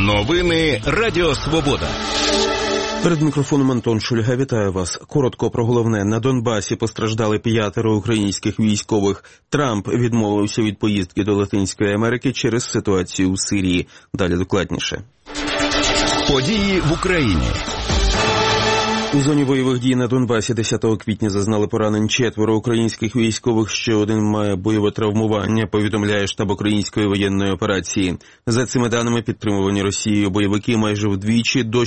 Новини Радіо Свобода. Перед мікрофоном Антон Шульга, вітаю вас. Коротко про головне. На Донбасі постраждали 5 українських військових. Трамп відмовився від поїздки до Латинської Америки через ситуацію у Сирії. Далі докладніше. Події в Україні. У зоні бойових дій на Донбасі 10 квітня зазнали поранень 4 українських військових, ще один має бойове травмування, повідомляє штаб української воєнної операції. За цими даними, підтримувані Росією бойовики майже вдвічі до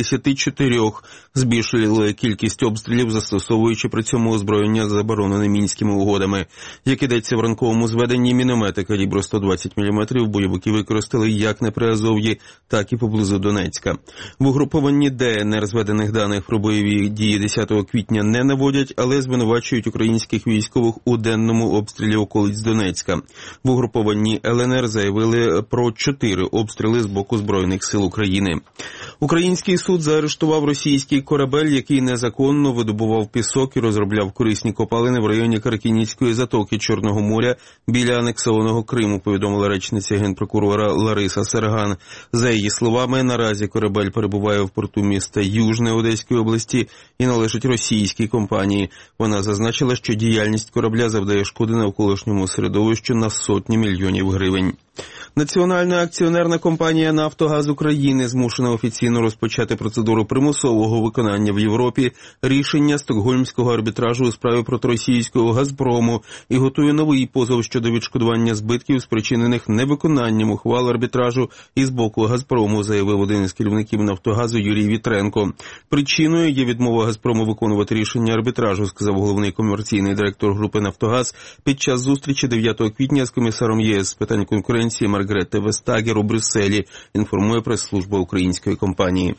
64 збільшили кількість обстрілів, застосовуючи при цьому озброєння, заборонене Мінськими угодами. Як ідеться в ранковому зведенні, міномети калібру 120 мм бойовики використали як на Приазов'ї, так і поблизу Донецька. В угрупованні ДНР зведених даних про бойові дії 10 квітня не наводять, але звинувачують українських військових у денному обстрілі околиць Донецька. В угрупованні ЛНР заявили про 4 обстріли з боку Збройних сил України. Український суд заарештував російський корабель, який незаконно видобував пісок і розробляв корисні копалини в районі Каркінівської затоки Чорного моря біля анексованого Криму, повідомила речниця генпрокурора Лариса Серган. За її словами, наразі корабель перебуває в порту міста Южне Одеської області і належить російській компанії. Вона зазначила, що діяльність корабля завдає шкоди навколишньому середовищу на сотні мільйонів гривень. Національна акціонерна компанія «Нафтогаз України» змушена офіційно розпочати процедуру примусового виконання в Європі рішення Стокгольмського арбітражу у справі проти російського «Газпрому» і готує новий позов щодо відшкодування збитків, спричинених невиконанням ухвал арбітражу із боку «Газпрому», заявив один із керівників «Нафтогазу» Юрій Вітренко. Причиною є відмова «Газпрому» виконувати рішення арбітражу, сказав головний комерційний директор групи «Нафтогаз» під час зустрічі 9 квітня з комісаром ЄС з питань конкуренції Маргретте Вестагер у Брюсселі, інформує прес-служба української компанії.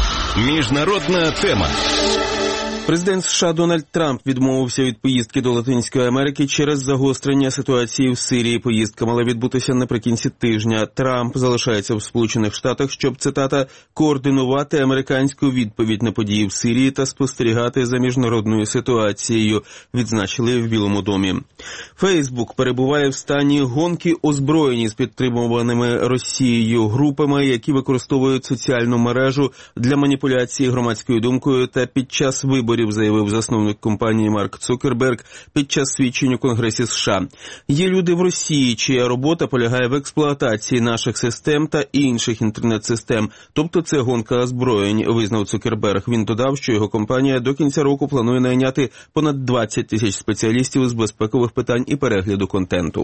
Міжнародна тема. Президент США Дональд Трамп відмовився від поїздки до Латинської Америки через загострення ситуації в Сирії. Поїздка мала відбутися наприкінці тижня. Трамп залишається в Сполучених Штатах, щоб, цитата, «координувати американську відповідь на події в Сирії та спостерігати за міжнародною ситуацією», відзначили в Білому домі. Фейсбук перебуває в стані гонки озброєні з підтримуваними Росією групами, які використовують соціальну мережу для маніпуляції громадською думкою та під час виборів, заявив засновник компанії Марк Цукерберг під час свідчень у Конгресі США. Є люди в Росії, чия робота полягає в експлуатації наших систем та інших інтернет-систем. Тобто це гонка озброєнь, визнав Цукерберг. Він додав, що його компанія до кінця року планує найняти понад 20 тисяч спеціалістів з безпекових питань і перегляду контенту.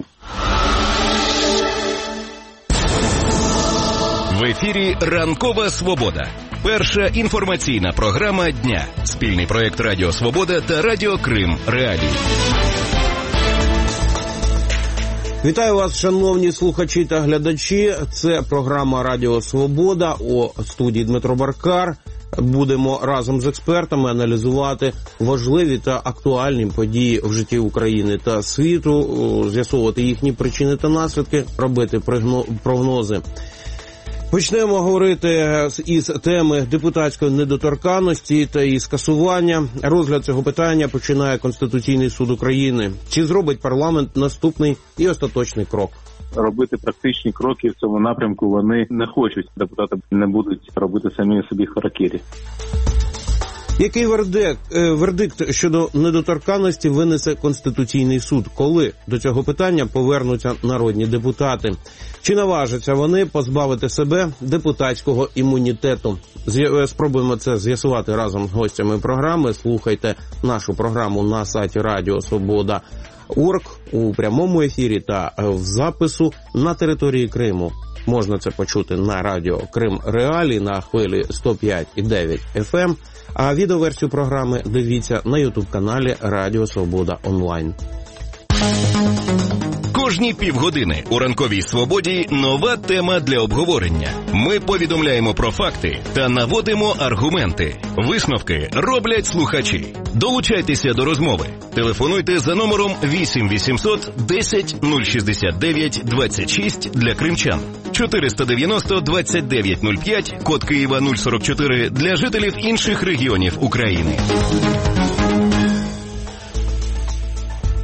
В ефірі «Ранкова Свобода». Перша інформаційна програма дня. Спільний проєкт Радіо Свобода та Радіо Крим Реалії. Вітаю вас, шановні слухачі та глядачі. Це програма Радіо Свобода. У студії Дмитро Баркар. Будемо разом з експертами аналізувати важливі та актуальні події в житті України та світу, з'ясовувати їхні причини та наслідки, робити прогнози. Почнемо говорити із теми депутатської недоторканності та її скасування. Розгляд цього питання починає Конституційний суд України. Чи зробить парламент наступний і остаточний крок? Робити практичні кроки в цьому напрямку вони не хочуть. Депутати не будуть робити самі собі харакірі. Який вердикт щодо недоторканності винесе Конституційний суд? Коли до цього питання повернуться народні депутати? Чи наважаться вони позбавити себе депутатського імунітету? Спробуємо це з'ясувати разом з гостями програми. Слухайте нашу програму на сайті Радіо Свобода.орг у прямому ефірі та в запису на території Криму. Можна це почути на радіо Крим Реалії на хвилі 105,9 FM, а відеоверсію програми дивіться на ютуб-каналі Радіо Свобода Онлайн. Кожні півгодини у «Ранковій Свободі» нова тема для обговорення. Ми повідомляємо про факти та наводимо аргументи. Висновки роблять слухачі. Долучайтеся до розмови. Телефонуйте за номером 8 800 10 069 26 для кримчан. 490 29 05, код Києва 044 для жителів інших регіонів України.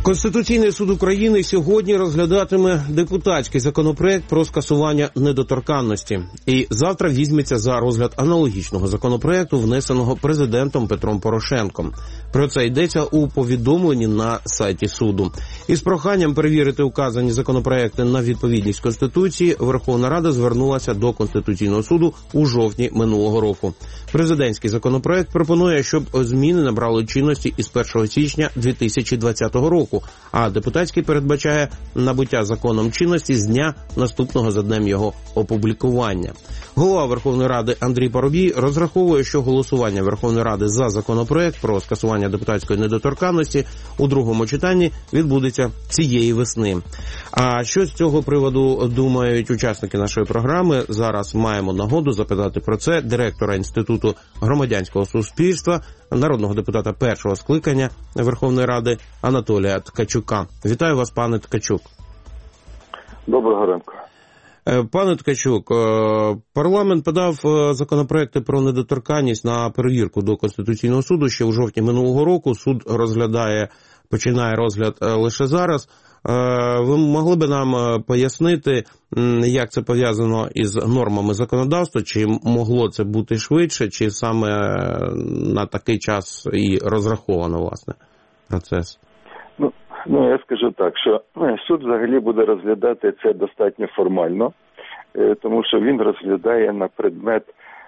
Конституційний суд України сьогодні розглядатиме депутатський законопроект про скасування недоторканності. І завтра візьметься за розгляд аналогічного законопроекту, внесеного президентом Петром Порошенком. Про це йдеться у повідомленні на сайті суду. Із проханням перевірити указані законопроекти на відповідність Конституції Верховна Рада звернулася до Конституційного суду у жовтні минулого року. Президентський законопроект пропонує, щоб зміни набрали чинності із 1 січня 2020 року, а депутатський передбачає набуття законом чинності з дня наступного за днем його опублікування. Голова Верховної Ради Андрій Парубій розраховує, що голосування Верховної Ради за законопроект про скасування депутатської недоторканності у другому читанні відбудеться цієї весни. А що з цього приводу думають учасники нашої програми? Зараз маємо нагоду запитати про це директора Інституту громадянського суспільства, народного депутата першого скликання Верховної Ради Анатолія Ткачука. Вітаю вас, пане Ткачук. Доброго ранку. Пане Ткачук, парламент подав законопроекти про недоторканність на перевірку до Конституційного суду ще у жовтні минулого року. Суд починає розгляд лише зараз. Ви могли б нам пояснити, як це пов'язано із нормами законодавства? Чи могло це бути швидше, чи саме на такий час і розраховано, власне, процес? Ну, я скажу так, що суд взагалі буде розглядати це достатньо формально, тому що він розглядає на предмет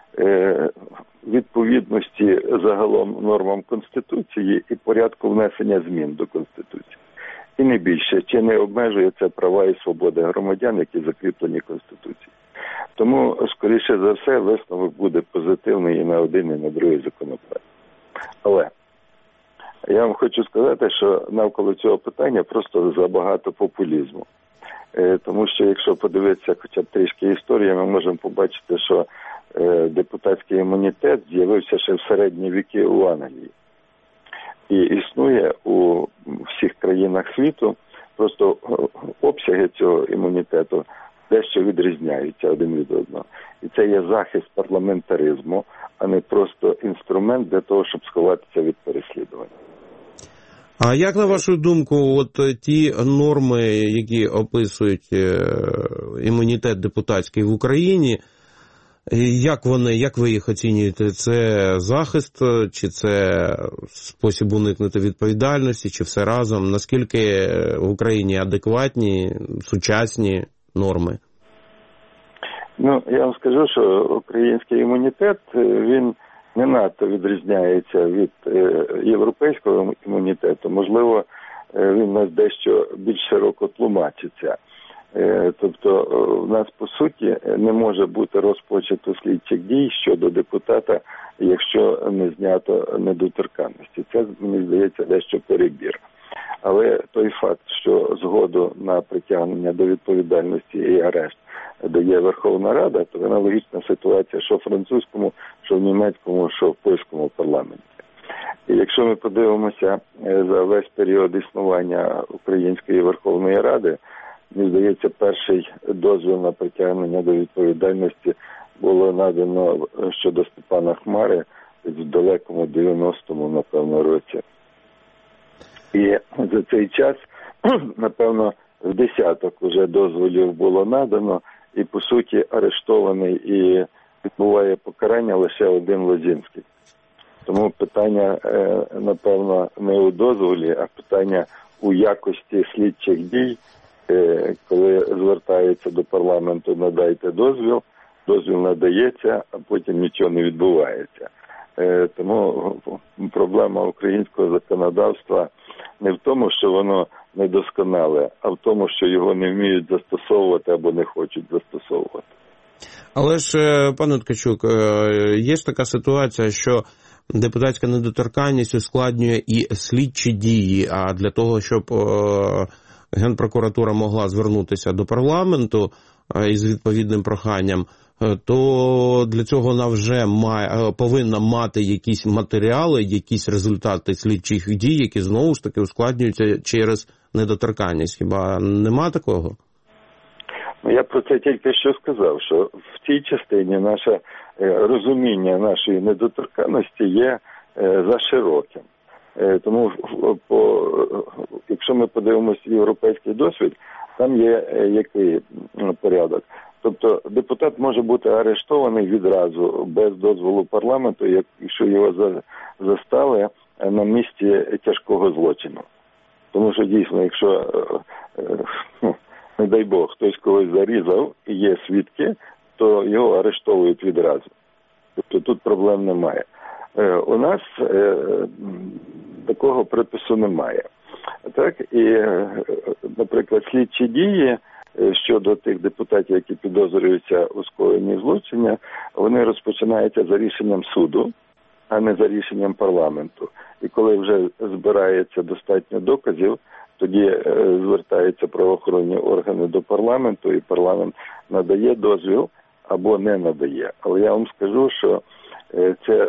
відповідності загалом нормам Конституції і порядку внесення змін до Конституції. І не більше, чи не обмежує це права і свободи громадян, які закріплені Конституцією. Тому, скоріше за все, висновок буде позитивний і на один, і на другий законопроект. Але я вам хочу сказати, що навколо цього питання просто забагато популізму. Тому що якщо подивитися хоча б трішки історії, ми можемо побачити, що депутатський імунітет з'явився ще в середні віки у Англії. І існує у всіх країнах світу, просто обсяги цього імунітету дещо відрізняються один від одного. І це є захист парламентаризму, а не просто інструмент для того, щоб сховатися від переслідування. А як, на вашу думку, от ті норми, які описують імунітет депутатський в Україні, як ви їх оцінюєте? Це захист, чи це спосіб уникнути відповідальності, чи все разом? Наскільки в Україні адекватні, сучасні норми? Ну, я вам скажу, що український імунітет, він не надто відрізняється від європейського імунітету. Можливо, він у нас дещо більш широко тлумачиться. Тобто, в нас, по суті, не може бути розпочато слідчих дій щодо депутата, якщо не знято недоторканності. Це, мені здається, дещо перебір. Але той факт, що згоду на притягнення до відповідальності і арешт дає Верховна Рада, то аналогічна ситуація, що в французькому, що в німецькому, що в польському парламенті. І якщо ми подивимося за весь період існування Української Верховної Ради, мені здається, перший дозвіл на притягнення до відповідальності було надано щодо Степана Хмари в далекому 90-му, напевно, році. І за цей час, напевно, в десяток уже дозволів було надано, і, по суті, арештований і відбуває покарання лише один Лозінський. Тому питання, напевно, не у дозволі, а питання у якості слідчих дій, коли звертаються до парламенту, надайте дозвіл, дозвіл надається, а потім нічого не відбувається. Тому проблема українського законодавства не в тому, що воно недосконале, а в тому, що його не вміють застосовувати або не хочуть застосовувати. Але ж, пане Ткачук, є ж така ситуація, що депутатська недоторканність ускладнює і слідчі дії, а для того, щоб Генпрокуратура могла звернутися до парламенту із відповідним проханням, то для цього вона вже повинна мати якісь матеріали, якісь результати слідчих дій, які знову ж таки ускладнюються через недоторканність. Хіба нема такого? Я про це тільки що сказав, що в цій частині наше розуміння нашої недоторканності є зашироким. Тому якщо ми подивимося європейський досвід, там є який порядок. Тобто депутат може бути арештований відразу без дозволу парламенту, якщо його застали на місці тяжкого злочину. Тому що дійсно, якщо, не дай Бог, хтось когось зарізав і є свідки, то його арештовують відразу. Тобто тут проблем немає. У нас такого припису немає. Так, і, наприклад, слідчі дії щодо тих депутатів, які підозрюються у скоєнні злочиння, вони розпочинаються за рішенням суду, а не за рішенням парламенту. І коли вже збирається достатньо доказів, тоді звертаються правоохоронні органи до парламенту, і парламент надає дозвіл або не надає. Але я вам скажу, що це,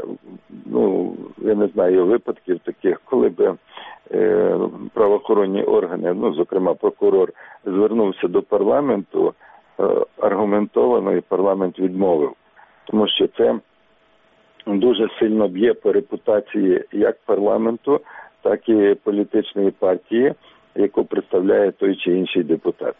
я не знаю випадків таких, коли б правоохоронні органи, зокрема прокурор, звернувся до парламенту аргументовано, і парламент відмовив. Тому що це дуже сильно б'є по репутації як парламенту, так і політичної партії, яку представляє той чи інший депутат.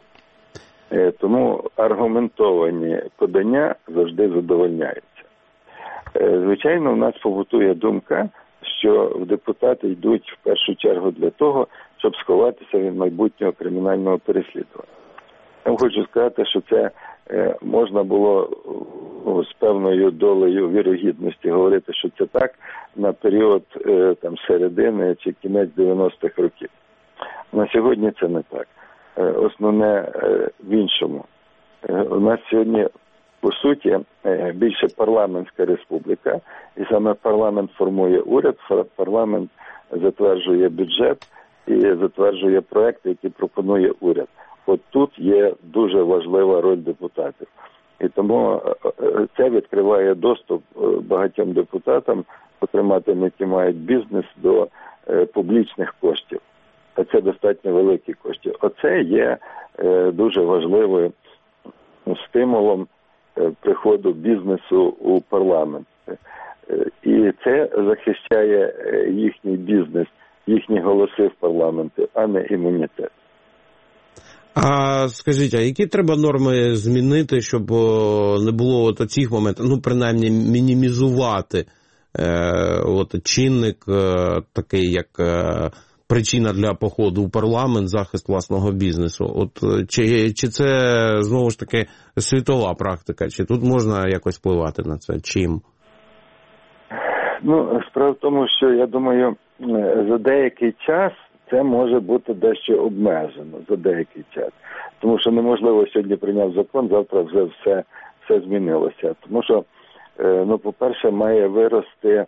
Тому аргументовані подання завжди задовольняються. Звичайно, у нас побутує думка, що депутати йдуть в першу чергу для того, щоб сховатися від майбутнього кримінального переслідування. Я хочу сказати, що це можна було з певною долею вірогідності говорити, що це так на період середини чи кінець 90-х років. На сьогодні це не так. Основне в іншому. У нас сьогодні, по суті, більше парламентська республіка, і саме парламент формує уряд, парламент затверджує бюджет і затверджує проекти, які пропонує уряд. От тут є дуже важлива роль депутатів. І тому це відкриває доступ багатьом депутатам, зокрема тим, які мають бізнес, до публічних коштів. А це достатньо великі кошти. Оце є дуже важливим стимулом приходу бізнесу у парламент. І це захищає їхній бізнес, їхні голоси в парламенті, а не імунітет. А скажіть, а які треба норми змінити, щоб не було цих моментів, принаймні мінімізувати чинник такий, як причина для походу у парламент, захист власного бізнесу? Чи це, знову ж таки, світова практика? Чи тут можна якось впливати на це? Чим? Справа в тому, що, я думаю, за деякий час це може бути дещо обмежено, за деякий час. Тому що неможливо сьогодні прийняв закон, завтра вже все змінилося. Тому що, по-перше, має вирости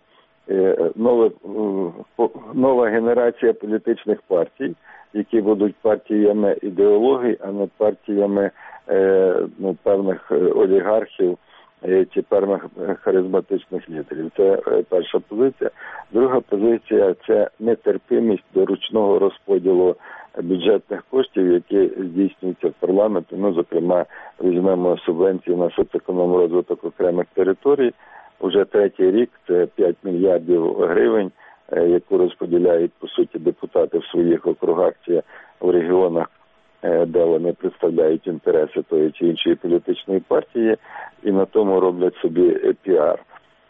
нова генерація політичних партій, які будуть партіями ідеологій, а не партіями певних олігархів чи певних харизматичних лідерів. Це перша позиція. Друга позиція – це нетерпимість до ручного розподілу бюджетних коштів, які здійснюються в парламенті. Зокрема, візьмемо субвенції на соцекономрозвиток окремих територій. Уже третій рік це 5 мільярдів гривень, яку розподіляють, по суті, депутати в своїх округах чи в регіонах, де вони представляють інтереси тої чи іншої політичної партії, і на тому роблять собі піар.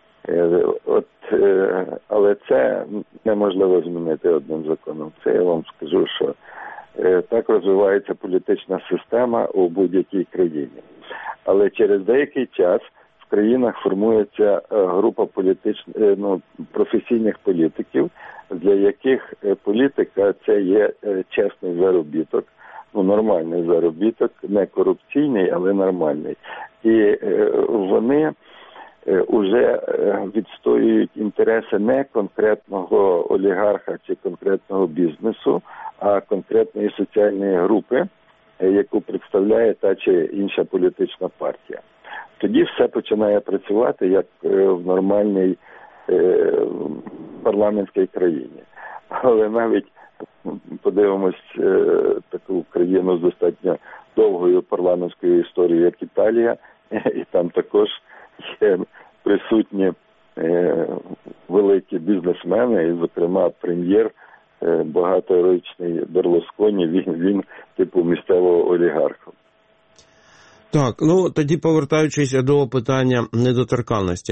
Але це неможливо змінити одним законом. Це я вам скажу, що так розвивається політична система у будь-якій країні. Але через деякий час в країнах формується група професійних політиків, для яких політика – це є чесний заробіток, нормальний заробіток, не корупційний, але нормальний. І вони вже відстоюють інтереси не конкретного олігарха чи конкретного бізнесу, а конкретної соціальної групи, яку представляє та чи інша політична партія. Тоді все починає працювати як в нормальній парламентській країні. Але навіть подивимось таку країну з достатньо довгою парламентською історією, як Італія, і там також є присутні великі бізнесмени, і, зокрема, прем'єр багаторічний Берлусконі, він типу місцевого олігарха. Так, ну тоді повертаючись до питання недоторканності.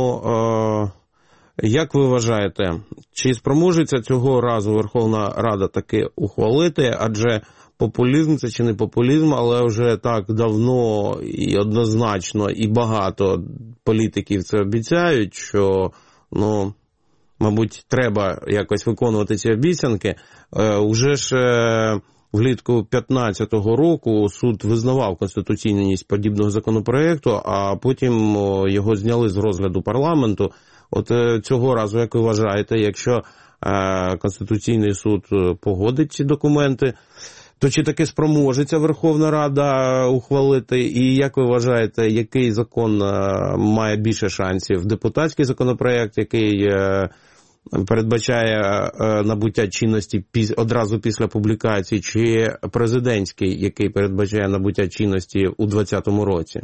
Як ви вважаєте, чи спроможеться цього разу Верховна Рада таки ухвалити, адже популізм це чи не популізм, але вже так давно і однозначно і багато політиків це обіцяють, що, мабуть, треба якось виконувати ці обіцянки. Уже ж влітку 2015 року суд визнавав конституційність подібного законопроекту, а потім його зняли з розгляду парламенту. От цього разу, як ви вважаєте, якщо Конституційний суд погодить ці документи, то чи таки спроможеться Верховна Рада ухвалити? І як ви вважаєте, який закон має більше шансів? Депутатський законопроект, який передбачає набуття чинності одразу після публікації, чи президентський, який передбачає набуття чинності у 2020 році?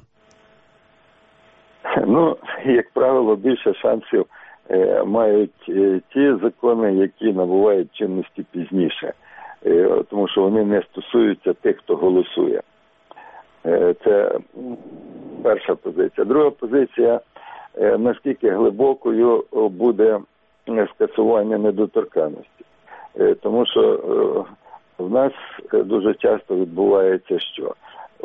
Як правило, більше шансів мають ті закони, які набувають чинності пізніше, тому що вони не стосуються тих, хто голосує. Це перша позиція. Друга позиція, наскільки глибокою буде скасування недоторканності. Тому що в нас дуже часто відбувається, що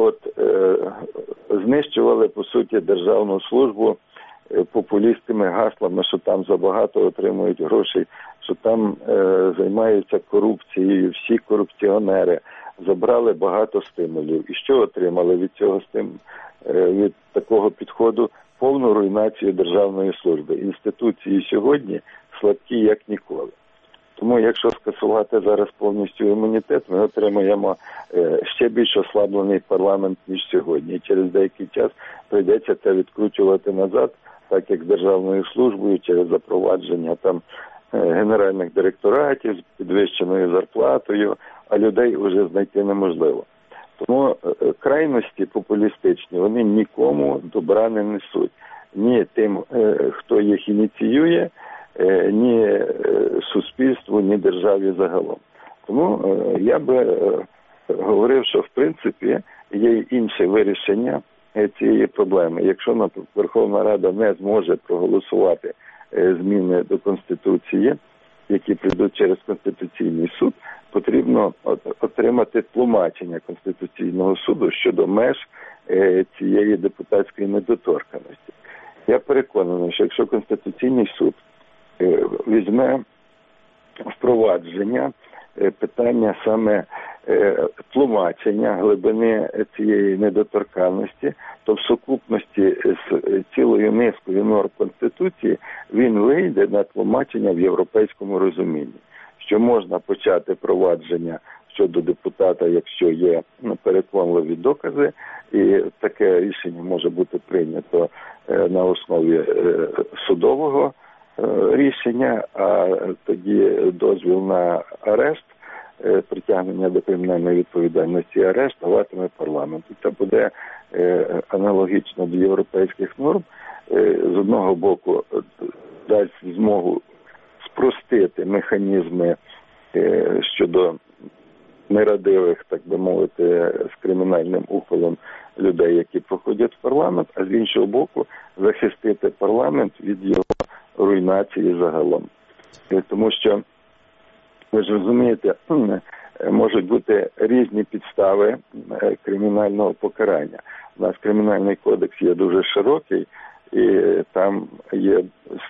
знищували, по суті, державну службу популістськими гаслами, що там забагато отримують грошей, що там займаються корупцією, всі корупціонери, забрали багато стимулів. І що отримали від цього від такого підходу? Повну руйнацію державної служби. Інституції сьогодні слабкі, як ніколи. Тому, якщо скасувати зараз повністю імунітет, ми отримаємо ще більш ослаблений парламент, ніж сьогодні. І через деякий час прийдеться це відкручувати назад, так як з державною службою, через запровадження там генеральних директоратів з підвищеною зарплатою, а людей вже знайти неможливо. Тому крайності популістичні, вони нікому добра не несуть. Ні тим, хто їх ініціює, ні суспільству, ні державі загалом. Тому я би говорив, що в принципі є інше вирішення цієї проблеми. Якщо Верховна Рада не зможе проголосувати зміни до Конституції, які прийдуть через Конституційний суд, потрібно отримати тлумачення Конституційного суду щодо меж цієї депутатської недоторканності. Я переконаний, що якщо Конституційний суд візьме впровадження питання саме тлумачення глибини цієї недоторканності, то в сукупності з цілою низкою норм Конституції він вийде на тлумачення в європейському розумінні, що можна почати провадження щодо депутата, якщо є переконливі докази, і таке рішення може бути прийнято на основі судового рішення, а тоді дозвіл на арешт, притягнення до кримінальної відповідальності і арешт даватиме парламент. І це буде аналогічно до європейських норм. З одного боку дасть змогу спростити механізми щодо нерадивих, так би мовити, з кримінальним ухилом людей, які проходять в парламент, а з іншого боку захистити парламент від його руйнації загалом. Тому що, ви ж розумієте, можуть бути різні підстави кримінального покарання. У нас кримінальний кодекс є дуже широкий, і там є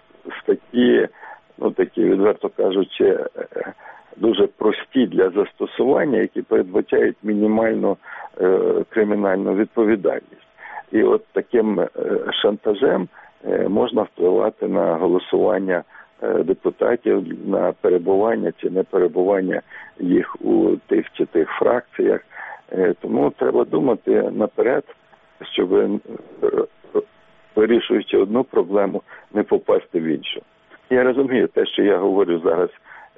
статті, такі, відверто кажучи, дуже прості для застосування, які передбачають мінімальну кримінальну відповідальність. І от таким шантажем можна впливати на голосування депутатів, на перебування чи не перебування їх у тих чи тих фракціях. Тому треба думати наперед, щоб, вирішуючи одну проблему, не попасти в іншу. Я розумію, те, що я говорю зараз,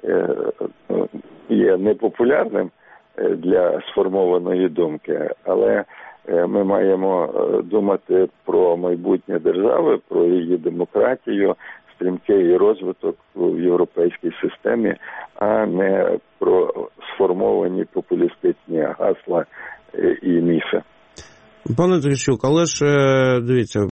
є непопулярним для сформованої думки, але ми маємо думати про майбутнє держави, про її демократію, стрімкий розвиток в європейській системі, а не про сформовані популістичні гасла і міфи. Пане Терещук, але ж, дивіться,